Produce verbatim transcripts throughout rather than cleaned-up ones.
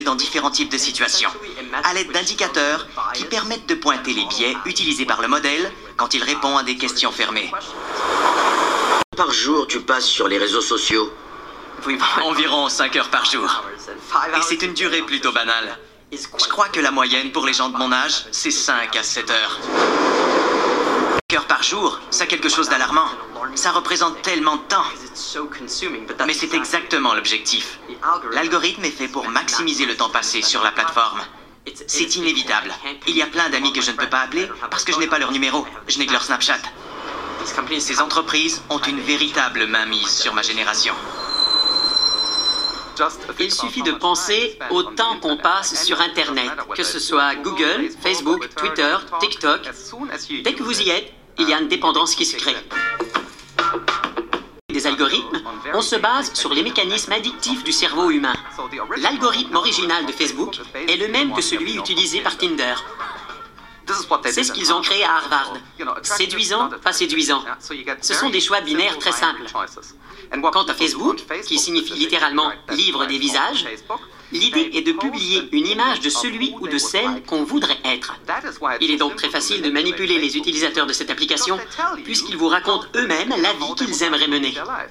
dans différents types de situations, à l'aide d'indicateurs qui permettent de pointer les biais utilisés par le modèle quand il répond à des questions fermées. Par jour, tu passes sur les réseaux sociaux? Oui, environ cinq heures par jour. Et c'est une durée plutôt banale. Je crois que la moyenne pour les gens de mon âge, c'est cinq à sept heures. cinq heures par jour, c'est quelque chose d'alarmant. Ça représente tellement de temps. Mais c'est exactement l'objectif. L'algorithme est fait pour maximiser le temps passé sur la plateforme. C'est inévitable. Il y a plein d'amis que je ne peux pas appeler parce que je n'ai pas leur numéro. Je n'ai que leur Snapchat. Ces entreprises ont une véritable mainmise sur ma génération. Il suffit de penser au temps qu'on passe sur Internet, que ce soit Google, Facebook, Twitter, TikTok. Dès que vous y êtes, il y a une dépendance qui se crée. Des algorithmes, on se base sur les mécanismes addictifs du cerveau humain. L'algorithme original de Facebook est le même que celui utilisé par Tinder. C'est ce qu'ils ont créé à Harvard. Séduisant, pas séduisant. Ce sont des choix binaires très simples. Quant à Facebook, qui signifie littéralement « livre des visages », l'idée est de publier une image de celui ou de celle qu'on voudrait être. Il est donc très facile de manipuler les utilisateurs de cette application, puisqu'ils vous racontent eux-mêmes la vie qu'ils aimeraient mener.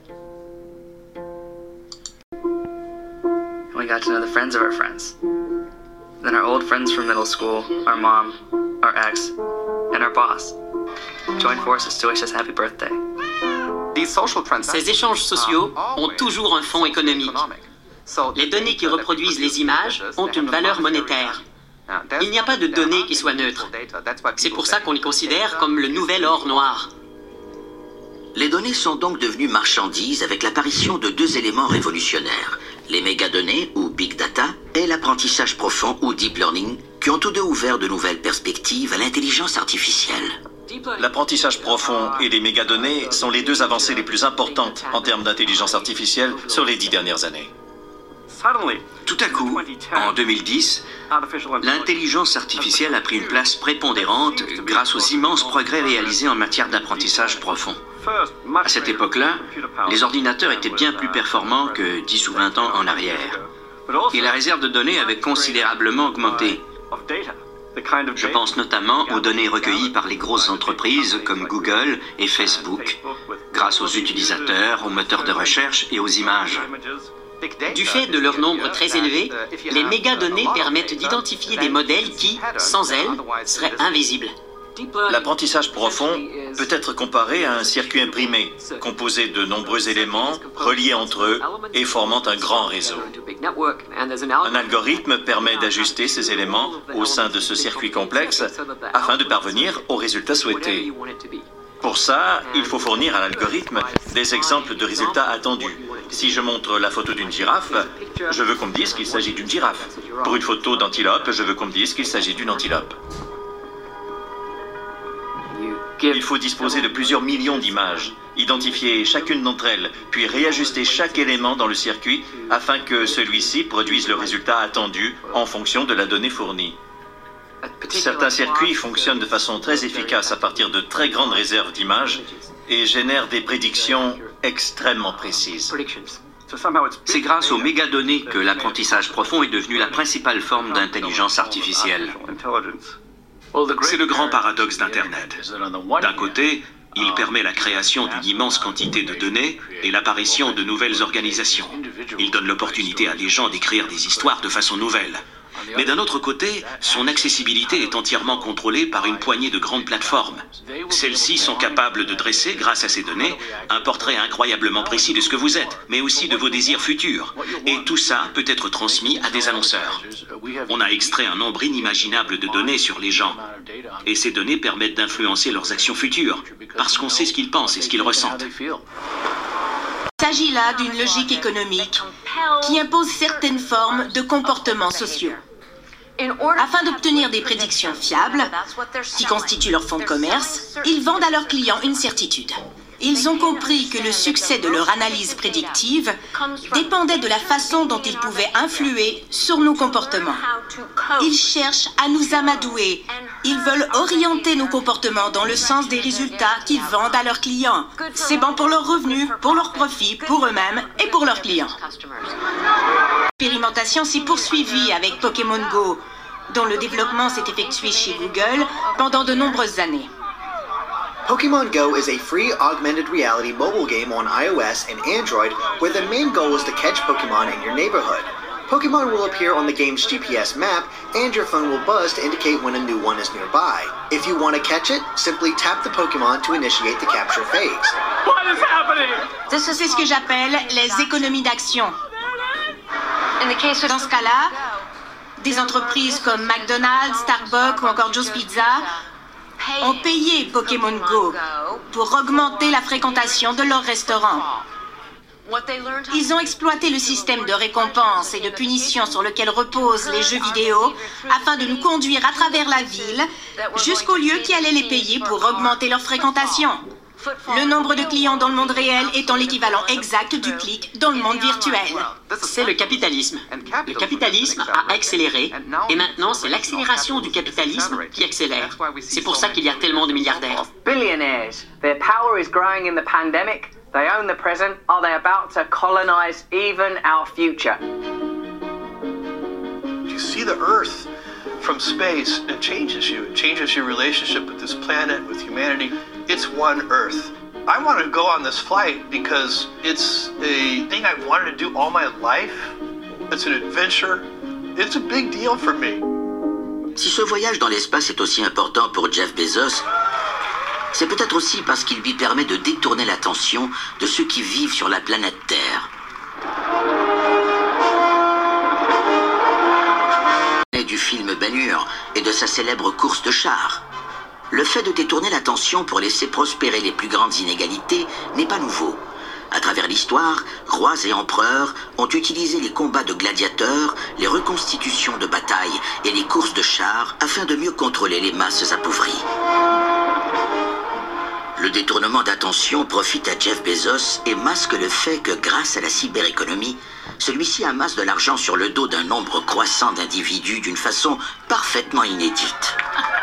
We got to know the friends of our friends. Then our old friends from middle school, our mom, our ex, and our boss joined forces to wish us happy birthday. Ces échanges sociaux ont toujours un fond économique. Les données qui reproduisent les images ont une valeur monétaire. Il n'y a pas de données qui soient neutres. C'est pour ça qu'on les considère comme le nouvel or noir. Les données sont donc devenues marchandises avec l'apparition de deux éléments révolutionnaires, les mégadonnées ou big data et l'apprentissage profond ou deep learning, qui ont tous deux ouvert de nouvelles perspectives à l'intelligence artificielle. L'apprentissage profond et les mégadonnées sont les deux avancées les plus importantes en termes d'intelligence artificielle sur les dix dernières années. Tout à coup, en deux mille dix, l'intelligence artificielle a pris une place prépondérante grâce aux immenses progrès réalisés en matière d'apprentissage profond. À cette époque-là, les ordinateurs étaient bien plus performants que dix ou vingt ans en arrière. Et la réserve de données avait considérablement augmenté. Je pense notamment aux données recueillies par les grosses entreprises comme Google et Facebook, grâce aux utilisateurs, aux moteurs de recherche et aux images. Du fait de leur nombre très élevé, les mégadonnées permettent d'identifier des modèles qui, sans elles, seraient invisibles. L'apprentissage profond peut être comparé à un circuit imprimé, composé de nombreux éléments reliés entre eux et formant un grand réseau. Un algorithme permet d'ajuster ces éléments au sein de ce circuit complexe afin de parvenir au résultat souhaité. Pour ça, il faut fournir à l'algorithme des exemples de résultats attendus. Si je montre la photo d'une girafe, je veux qu'on me dise qu'il s'agit d'une girafe. Pour une photo d'antilope, je veux qu'on me dise qu'il s'agit d'une antilope. Il faut disposer de plusieurs millions d'images, identifier chacune d'entre elles, puis réajuster chaque élément dans le circuit afin que celui-ci produise le résultat attendu en fonction de la donnée fournie. Certains circuits fonctionnent de façon très efficace à partir de très grandes réserves d'images et génèrent des prédictions extrêmement précises. C'est grâce aux mégadonnées que l'apprentissage profond est devenu la principale forme d'intelligence artificielle. C'est le grand paradoxe d'Internet. D'un côté, il permet la création d'une immense quantité de données et l'apparition de nouvelles organisations. Il donne l'opportunité à des gens d'écrire des histoires de façon nouvelle. Mais d'un autre côté, son accessibilité est entièrement contrôlée par une poignée de grandes plateformes. Celles-ci sont capables de dresser, grâce à ces données, un portrait incroyablement précis de ce que vous êtes, mais aussi de vos désirs futurs. Et tout ça peut être transmis à des annonceurs. On a extrait un nombre inimaginable de données sur les gens. Et ces données permettent d'influencer leurs actions futures, parce qu'on sait ce qu'ils pensent et ce qu'ils ressentent. Il s'agit là d'une logique économique qui impose certaines formes de comportements sociaux. Afin d'obtenir des prédictions fiables, qui constituent leur fonds de commerce, ils vendent à leurs clients une certitude. Ils ont compris que le succès de leur analyse prédictive dépendait de la façon dont ils pouvaient influer sur nos comportements. Ils cherchent à nous amadouer. Ils veulent orienter nos comportements dans le sens des résultats qu'ils vendent à leurs clients. C'est bon pour leurs revenus, pour leurs profits, pour eux-mêmes et pour leurs clients. L'expérimentation s'est poursuivie avec Pokémon Go, dont le développement s'est effectué chez Google pendant de nombreuses années. Pokemon Go is a free augmented reality mobile game on iOS and Android where the main goal is to catch Pokemon in your neighborhood. Pokemon will appear on the game's G P S map and your phone will buzz to indicate when a new one is nearby. If you want to catch it, simply tap the Pokemon to initiate the capture phase. What is happening? C'est ce que j'appelle les économies d'action. Dans ce cas-là, des entreprises comme McDonald's, Starbucks ou encore Joe's Pizza ont payé Pokémon Go pour augmenter la fréquentation de leurs restaurants. Ils ont exploité le système de récompense et de punition sur lequel reposent les jeux vidéo afin de nous conduire à travers la ville jusqu'au lieu qui allait les payer pour augmenter leur fréquentation. Le nombre de clients dans le monde réel étant l'équivalent exact du clic dans le monde virtuel. C'est le capitalisme. Le capitalisme a accéléré et maintenant c'est l'accélération du capitalisme qui accélère. C'est pour ça qu'il y a tellement de milliardaires. Billionaires. Their power is growing in the pandemic. They own the present. Are they about to colonize even our future? You see the Earth from space, it changes you. It changes your relationship with this planet, with humanity. It's one Earth. I want to go on this flight because it's a thing I've wanted to do all my life. It's an adventure. It's a big deal for me. Si ce voyage dans l'espace est aussi important pour Jeff Bezos, c'est peut-être aussi parce qu'il lui permet de détourner l'attention de ceux qui vivent sur la planète Terre. Du film Ben-Hur et de sa célèbre course de chars. Le fait de détourner l'attention pour laisser prospérer les plus grandes inégalités n'est pas nouveau. À travers l'histoire, rois et empereurs ont utilisé les combats de gladiateurs, les reconstitutions de batailles et les courses de chars afin de mieux contrôler les masses appauvries. Le détournement d'attention profite à Jeff Bezos et masque le fait que grâce à la cyberéconomie, celui-ci amasse de l'argent sur le dos d'un nombre croissant d'individus d'une façon parfaitement inédite.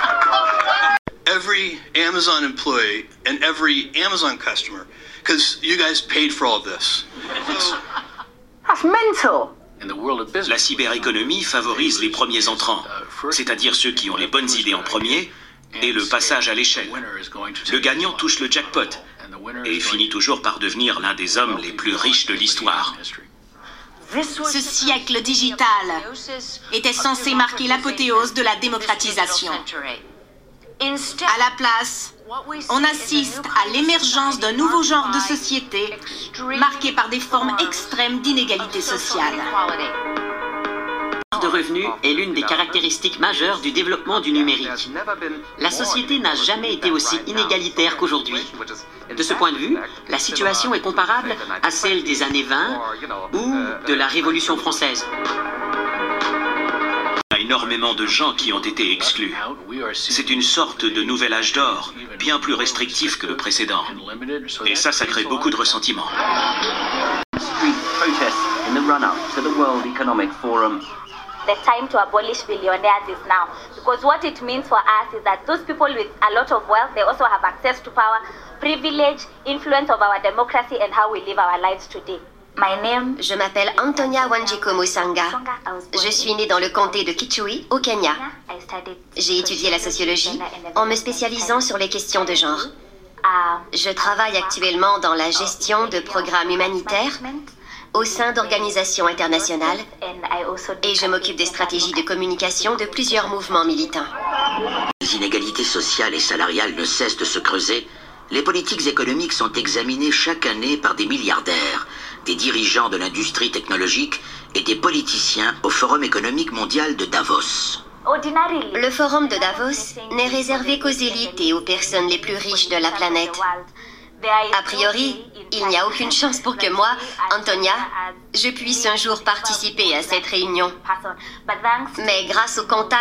Every Amazon employee and every Amazon customer, because you guys paid for all this. That's mental. La cyberéconomie favorise les premiers entrants, c'est-à-dire ceux qui ont les bonnes idées en premier, et le passage à l'échelle. Le gagnant touche le jackpot et finit toujours par devenir l'un des hommes les plus riches de l'histoire. Ce siècle digital était censé marquer l'apothéose de la démocratisation. À la place, on assiste à l'émergence d'un nouveau genre de société marqué par des formes extrêmes d'inégalité sociale. De revenus est l'une des caractéristiques majeures du développement du numérique. La société n'a jamais été aussi inégalitaire qu'aujourd'hui. De ce point de vue, la situation est comparable à celle des années vingt ou de la Révolution française. Il y a énormément de gens qui ont été exclus. C'est une sorte de nouvel âge d'or, bien plus restrictif que le précédent. Et ça, ça crée beaucoup de ressentiment. The time to abolish billionaires is now, because what it means for us is that those people with a lot of wealth, they also have access to power, privilege, influence of our democracy and how we live our lives today. My name, je m'appelle Antonia Wanjiku Musanga. Je suis née dans le comté de Kitui, au Kenya. J'ai étudié la sociologie en me spécialisant sur les questions de genre. Je travaille actuellement dans la gestion de programmes humanitaires au sein d'organisations internationales et je m'occupe des stratégies de communication de plusieurs mouvements militants. Les inégalités sociales et salariales ne cessent de se creuser. Les politiques économiques sont examinées chaque année par des milliardaires, des dirigeants de l'industrie technologique et des politiciens au Forum économique mondial de Davos. Le Forum de Davos n'est réservé qu'aux élites et aux personnes les plus riches de la planète. A priori, il n'y a aucune chance pour que moi, Antonia, je puisse un jour participer à cette réunion. Mais grâce aux contacts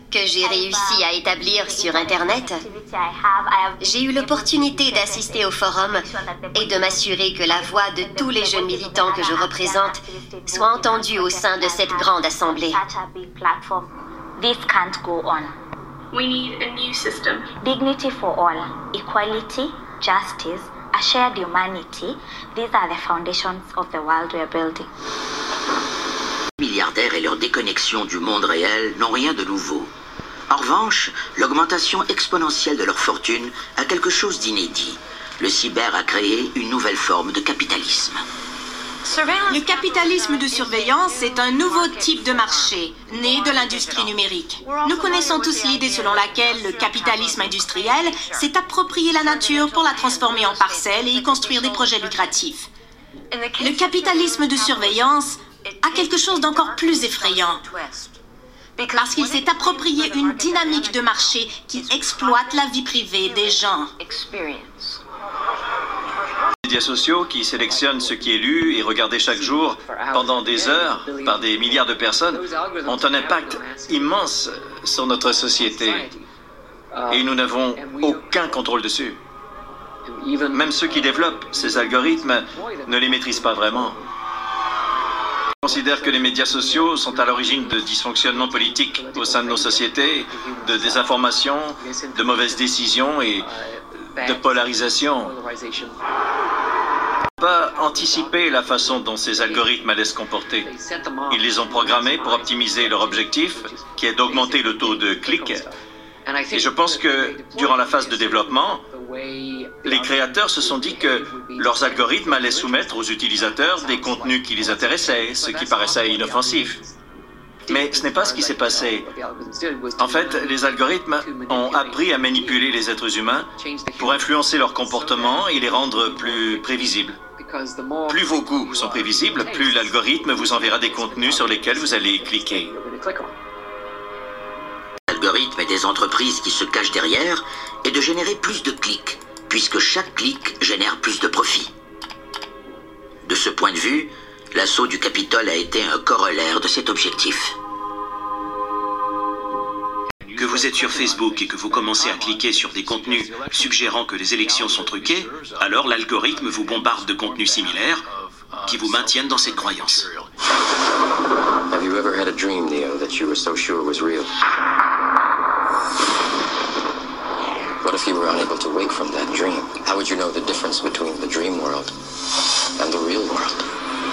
que j'ai réussi à établir sur Internet, j'ai eu l'opportunité d'assister au forum et de m'assurer que la voix de tous les jeunes militants que je représente soit entendue au sein de cette grande assemblée. This can't go on. We need a new system. Dignity for all, equality, justice, a shared humanity. These are the foundations of the world we are building. Les milliardaires et leur déconnexion du monde réel n'ont rien de nouveau. En revanche, l'augmentation exponentielle de leur fortune a quelque chose d'inédit. Le cyber a créé une nouvelle forme de capitalisme. Le capitalisme de surveillance est un nouveau type de marché, né de l'industrie numérique. Nous connaissons tous l'idée selon laquelle le capitalisme industriel s'est approprié la nature pour la transformer en parcelles et y construire des projets lucratifs. Le capitalisme de surveillance a quelque chose d'encore plus effrayant, parce qu'il s'est approprié une dynamique de marché qui exploite la vie privée des gens. Les médias sociaux qui sélectionnent ce qui est lu et regardé chaque jour pendant des heures par des milliards de personnes ont un impact immense sur notre société et nous n'avons aucun contrôle dessus. Même ceux qui développent ces algorithmes ne les maîtrisent pas vraiment. Je considère que les médias sociaux sont à l'origine de dysfonctionnements politiques au sein de nos sociétés, de désinformation, de mauvaises décisions et de polarisation. Pas anticiper la façon dont ces algorithmes allaient se comporter. Ils les ont programmés pour optimiser leur objectif, qui est d'augmenter le taux de clics. Et je pense que, durant la phase de développement, les créateurs se sont dit que leurs algorithmes allaient soumettre aux utilisateurs des contenus qui les intéressaient, ce qui paraissait inoffensif. Mais ce n'est pas ce qui s'est passé. En fait, les algorithmes ont appris à manipuler les êtres humains pour influencer leur comportement et les rendre plus prévisibles. Plus vos goûts sont prévisibles, plus l'algorithme vous enverra des contenus sur lesquels vous allez cliquer. L'algorithme et des entreprises qui se cachent derrière est de générer plus de clics, puisque chaque clic génère plus de profit. De ce point de vue, l'assaut du Capitole a été un corollaire de cet objectif. Que vous êtes sur Facebook et que vous commencez à cliquer sur des contenus suggérant que les élections sont truquées, alors l'algorithme vous bombarde de contenus similaires qui vous maintiennent dans cette croyance. Have you ever had a dream, Neo, that you were so sure was real? What if you were unable to wake from that dream? How would you know the difference between the dream world and the real world?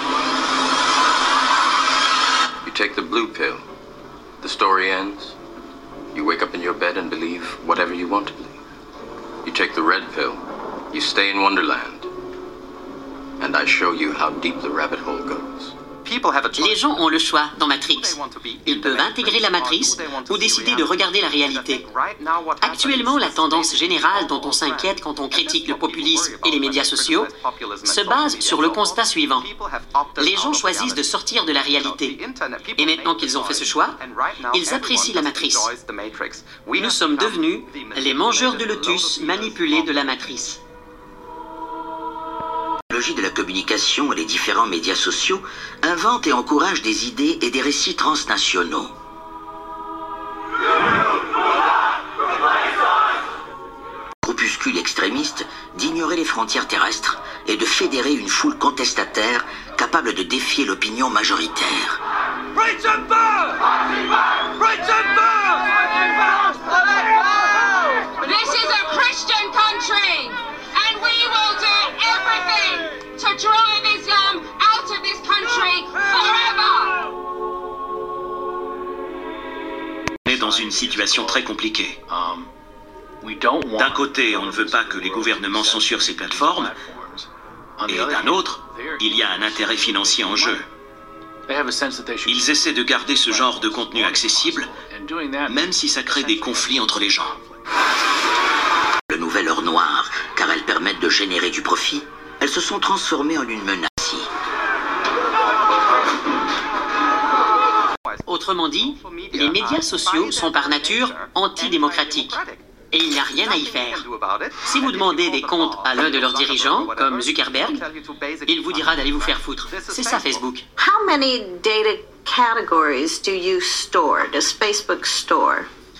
You take the blue pill. The story ends. You wake up in your bed and believe whatever you want to believe. You take the red pill. You stay in Wonderland. And I show you how deep the rabbit hole goes. Les gens ont le choix dans Matrix. Ils peuvent intégrer la matrice ou décider de regarder la réalité. Actuellement, la tendance générale dont on s'inquiète quand on critique le populisme et les médias sociaux se base sur le constat suivant. Les gens choisissent de sortir de la réalité. Et maintenant qu'ils ont fait ce choix, ils apprécient la matrice. Nous sommes devenus les mangeurs de lotus manipulés de la matrice. La technologie de la communication et les différents médias sociaux inventent et encouragent des idées et des récits transnationaux. Groupuscules extrémistes d'ignorer les frontières terrestres et de fédérer une foule contestataire capable de défier l'opinion majoritaire. This is a Christian country, and we will do everything to drive Islam out of this country forever. On est dans une situation très compliquée. D'un côté, on ne veut pas que les gouvernements censurent ces plateformes, et d'un autre, il y a un intérêt financier en jeu. Ils essaient de garder ce genre de contenu accessible, même si ça crée des conflits entre les gens. Le nouvel or noir, car elles permettent de générer du profit, elles se sont transformées en une menace. Autrement dit, les médias sociaux sont par nature antidémocratiques. Et il n'y a rien à y faire. Si vous demandez des comptes à l'un de leurs dirigeants, comme Zuckerberg, il vous dira d'aller vous faire foutre. C'est ça, Facebook. How many data categories do you store? Does Facebook store?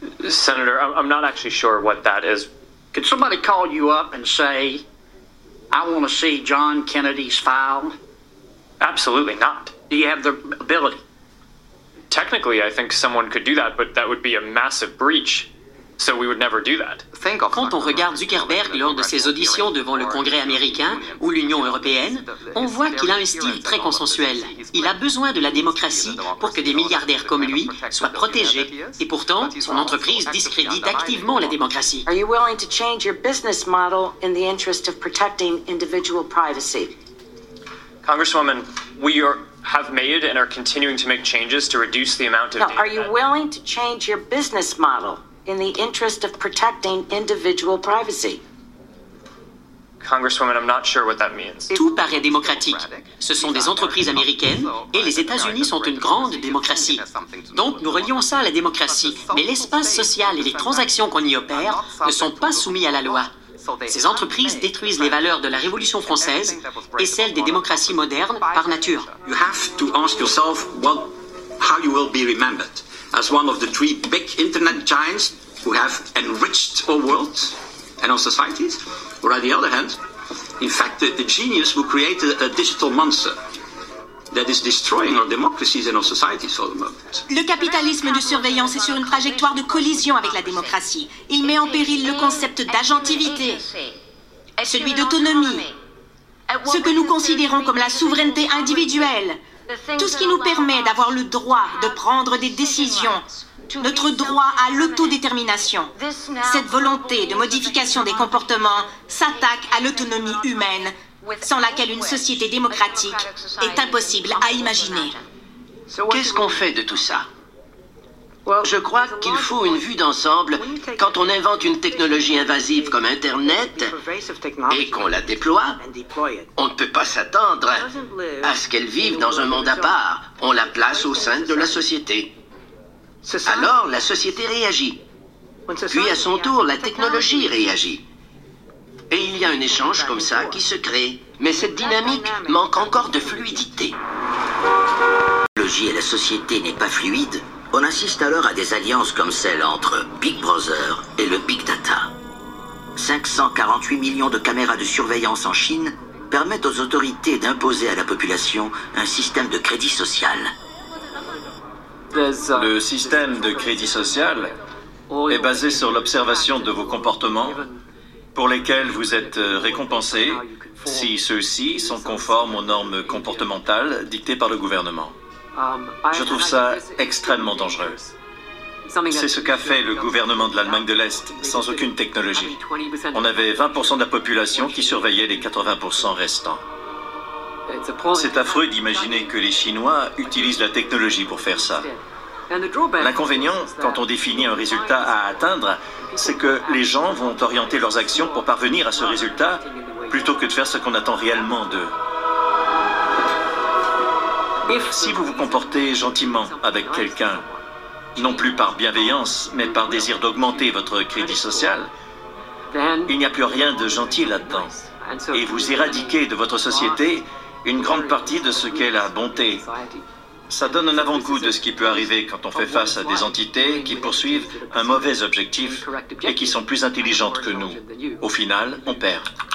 Senator, I'm not actually sure what that is. Could somebody call you up and say, I want to see John Kennedy's file? Absolutely not. Do you have the ability? Technically, I think someone could do that, but that would be a massive breach. So we would never do that. Quand on regarde Zuckerberg lors de ses auditions devant le Congrès américain ou l'Union européenne, on voit qu'il a un style très consensuel. Il a besoin de la démocratie pour que des milliardaires comme lui soient protégés. Et pourtant, son entreprise discrédite activement la démocratie. Are you willing to change your business model in the interest of protecting individual privacy? Congresswoman, we are, have made and are continuing to make changes to reduce the amount of No, data. are you willing to change your business model in the interest of protecting individual privacy? Congresswoman, I'm not sure what that means. Tout paraît démocratique. Ce sont des entreprises américaines et les États-Unis sont une grande démocratie. Donc nous relions ça à la démocratie. Mais l'espace social et les transactions qu'on y opère ne sont pas soumis à la loi. Ces entreprises détruisent les valeurs de la Révolution française et celles des démocraties modernes par nature. You have to ask yourself what, how you will be remembered. As one of the three big internet giants who have enriched our world and our societies, or on the other hand, in fact, the, the genius who created a digital monster that is destroying our democracies and our societies for the moment. Le capitalisme de surveillance est sur une trajectoire de collision avec la démocratie. Il met en péril le concept d'agentivité, celui d'autonomie, ce que nous considérons comme la souveraineté individuelle, tout ce qui nous permet d'avoir le droit de prendre des décisions, notre droit à l'autodétermination. Cette volonté de modification des comportements s'attaque à l'autonomie humaine, sans laquelle une société démocratique est impossible à imaginer. Qu'est-ce qu'on fait de tout ça? Je crois qu'il faut une vue d'ensemble quand on invente une technologie invasive comme Internet et qu'on la déploie. On ne peut pas s'attendre à ce qu'elle vive dans un monde à part. On la place au sein de la société. Alors, la société réagit. Puis, à son tour, la technologie réagit. Et il y a un échange comme ça qui se crée. Mais cette dynamique manque encore de fluidité. La technologie et la société n'est pas fluide. On assiste alors à des alliances comme celle entre Big Brother et le Big Data. cinq cent quarante-huit millions de caméras de surveillance en Chine permettent aux autorités d'imposer à la population un système de crédit social. Le système de crédit social est basé sur l'observation de vos comportements pour lesquels vous êtes récompensé si ceux-ci sont conformes aux normes comportementales dictées par le gouvernement. Je trouve ça extrêmement dangereux. C'est ce qu'a fait le gouvernement de l'Allemagne de l'Est sans aucune technologie. On avait vingt pour cent de la population qui surveillait les quatre-vingts pour cent restants. C'est affreux d'imaginer que les Chinois utilisent la technologie pour faire ça. L'inconvénient, quand on définit un résultat à atteindre, c'est que les gens vont orienter leurs actions pour parvenir à ce résultat plutôt que de faire ce qu'on attend réellement d'eux. Si vous vous comportez gentiment avec quelqu'un, non plus par bienveillance, mais par désir d'augmenter votre crédit social, il n'y a plus rien de gentil là-dedans. Et vous éradiquez de votre société une grande partie de ce qu'est la bonté. Ça donne un avant-goût de ce qui peut arriver quand on fait face à des entités qui poursuivent un mauvais objectif et qui sont plus intelligentes que nous. Au final, on perd.